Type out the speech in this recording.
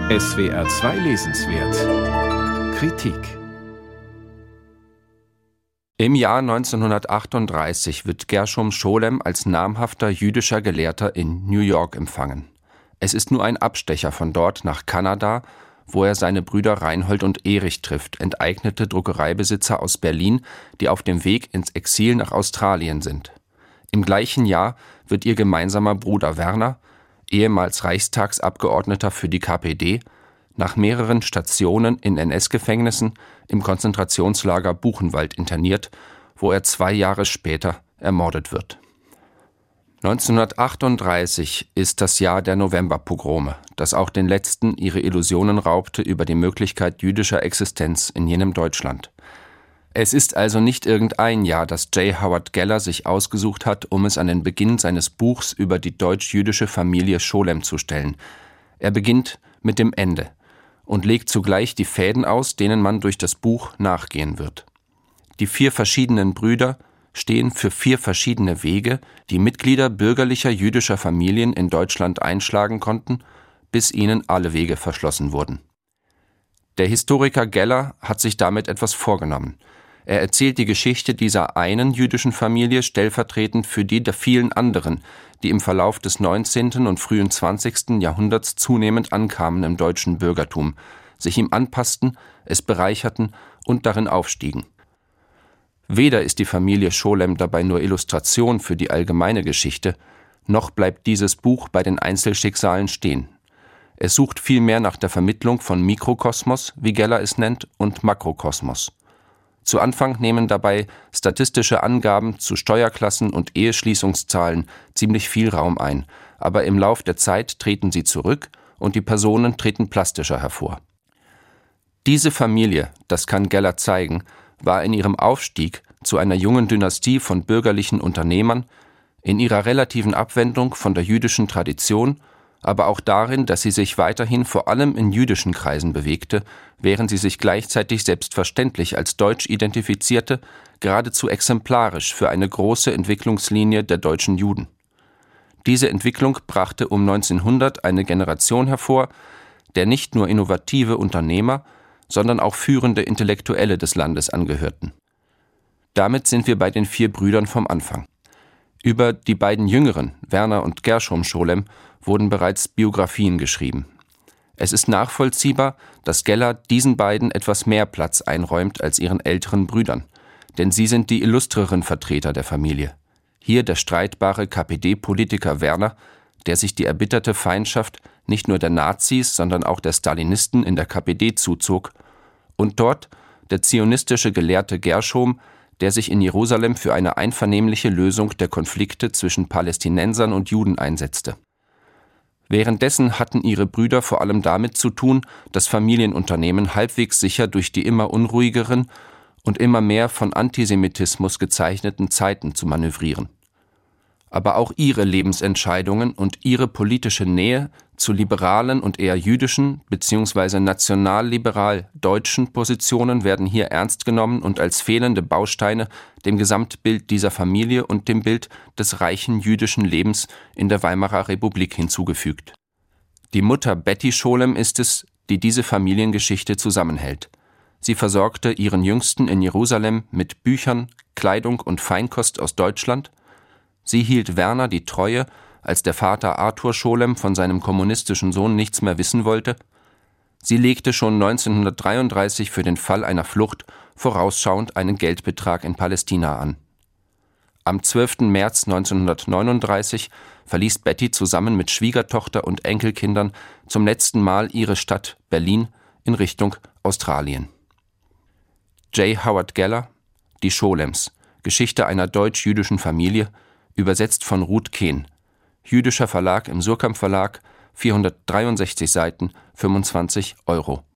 SWR 2 Lesenswert Kritik. Im Jahr 1938 wird Gershom Scholem als namhafter jüdischer Gelehrter in New York empfangen. Es ist nur ein Abstecher von dort nach Kanada, wo er seine Brüder Reinhold und Erich trifft, enteignete Druckereibesitzer aus Berlin, die auf dem Weg ins Exil nach Australien sind. Im gleichen Jahr wird ihr gemeinsamer Bruder Werner, ehemals Reichstagsabgeordneter für die KPD, nach mehreren Stationen in NS-Gefängnissen im Konzentrationslager Buchenwald interniert, wo er 2 Jahre später ermordet wird. 1938 ist das Jahr der Novemberpogrome, das auch den Letzten ihre Illusionen raubte über die Möglichkeit jüdischer Existenz in jenem Deutschland. Es ist also nicht irgendein Jahr, das J. Howard Geller sich ausgesucht hat, um es an den Beginn seines Buchs über die deutsch-jüdische Familie Scholem zu stellen. Er beginnt mit dem Ende und legt zugleich die Fäden aus, denen man durch das Buch nachgehen wird. Die 4 verschiedenen Brüder stehen für 4 verschiedene Wege, die Mitglieder bürgerlicher jüdischer Familien in Deutschland einschlagen konnten, bis ihnen alle Wege verschlossen wurden. Der Historiker Geller hat sich damit etwas vorgenommen. Er erzählt die Geschichte dieser einen jüdischen Familie stellvertretend für die der vielen anderen, die im Verlauf des 19. und frühen 20. Jahrhunderts zunehmend ankamen im deutschen Bürgertum, sich ihm anpassten, es bereicherten und darin aufstiegen. Weder ist die Familie Scholem dabei nur Illustration für die allgemeine Geschichte, noch bleibt dieses Buch bei den Einzelschicksalen stehen. Es sucht vielmehr nach der Vermittlung von Mikrokosmos, wie Geller es nennt, und Makrokosmos. Zu Anfang nehmen dabei statistische Angaben zu Steuerklassen und Eheschließungszahlen ziemlich viel Raum ein, aber im Lauf der Zeit treten sie zurück und die Personen treten plastischer hervor. Diese Familie, das kann Geller zeigen, war in ihrem Aufstieg zu einer jungen Dynastie von bürgerlichen Unternehmern, in ihrer relativen Abwendung von der jüdischen Tradition, aber auch darin, dass sie sich weiterhin vor allem in jüdischen Kreisen bewegte, während sie sich gleichzeitig selbstverständlich als deutsch identifizierte, geradezu exemplarisch für eine große Entwicklungslinie der deutschen Juden. Diese Entwicklung brachte um 1900 eine Generation hervor, der nicht nur innovative Unternehmer, sondern auch führende Intellektuelle des Landes angehörten. Damit sind wir bei den 4 Brüdern vom Anfang. Über die beiden Jüngeren, Werner und Gershom Scholem, wurden bereits Biografien geschrieben. Es ist nachvollziehbar, dass Geller diesen beiden etwas mehr Platz einräumt als ihren älteren Brüdern, denn sie sind die illustreren Vertreter der Familie. Hier der streitbare KPD-Politiker Werner, der sich die erbitterte Feindschaft nicht nur der Nazis, sondern auch der Stalinisten in der KPD zuzog, und dort der zionistische Gelehrte Gershom, der sich in Jerusalem für eine einvernehmliche Lösung der Konflikte zwischen Palästinensern und Juden einsetzte. Währenddessen hatten ihre Brüder vor allem damit zu tun, das Familienunternehmen halbwegs sicher durch die immer unruhigeren und immer mehr von Antisemitismus gezeichneten Zeiten zu manövrieren. Aber auch ihre Lebensentscheidungen und ihre politische Nähe zu liberalen und eher jüdischen bzw. nationalliberal-deutschen Positionen werden hier ernst genommen und als fehlende Bausteine dem Gesamtbild dieser Familie und dem Bild des reichen jüdischen Lebens in der Weimarer Republik hinzugefügt. Die Mutter Betty Scholem ist es, die diese Familiengeschichte zusammenhält. Sie versorgte ihren Jüngsten in Jerusalem mit Büchern, Kleidung und Feinkost aus Deutschland. Sie hielt Werner die Treue, als der Vater Arthur Scholem von seinem kommunistischen Sohn nichts mehr wissen wollte. Sie legte schon 1933 für den Fall einer Flucht vorausschauend einen Geldbetrag in Palästina an. Am 12. März 1939 verließ Betty zusammen mit Schwiegertochter und Enkelkindern zum letzten Mal ihre Stadt Berlin in Richtung Australien. J. Howard Geller, Die Scholems, Geschichte einer deutsch-jüdischen Familie, übersetzt von Ruth Kehn. Jüdischer Verlag im Surkamp Verlag, 463 Seiten, 25 €.